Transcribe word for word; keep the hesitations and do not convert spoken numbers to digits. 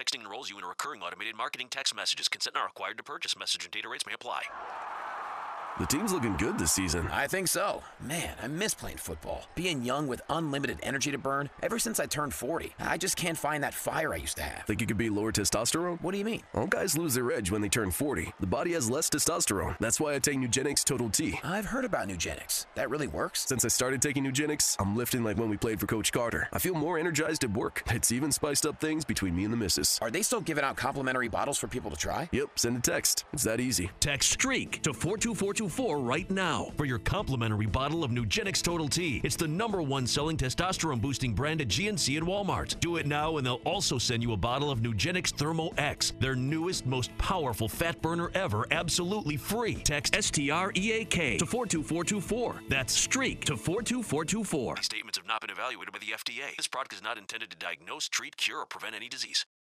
Texting enrolls you in a recurring automated marketing text messages. Consent not required to purchase. Message and data rates may apply. The team's looking good this season. I think so. Man, I miss playing football. Being young with unlimited energy to burn. Ever since I turned forty, I just can't find that fire I used to have. Think you could be lower testosterone? What do you mean? All guys lose their edge when they turn forty. The body has less testosterone. That's why I take Nugenix Total T. I've heard about Nugenix. That really works? Since I started taking Nugenix, I'm lifting like when we played for Coach Carter. I feel more energized at work. It's even spiced up things between me and the missus. Are they still giving out complimentary bottles for people to try? Yep, send a text. It's that easy. Text STREAK to four two four two four right now for your complimentary bottle of Nugenix Total T. It's the number one selling testosterone boosting brand at G N C and Walmart. Do it now and they'll also send you a bottle of Nugenix Thermo X, their newest, most powerful fat burner ever, absolutely free. Text S T R E A K to four two four two four. That's STREAK to four two four two four. These statements have not been evaluated by the F D A. This product is not intended to diagnose, treat, cure, or prevent any disease.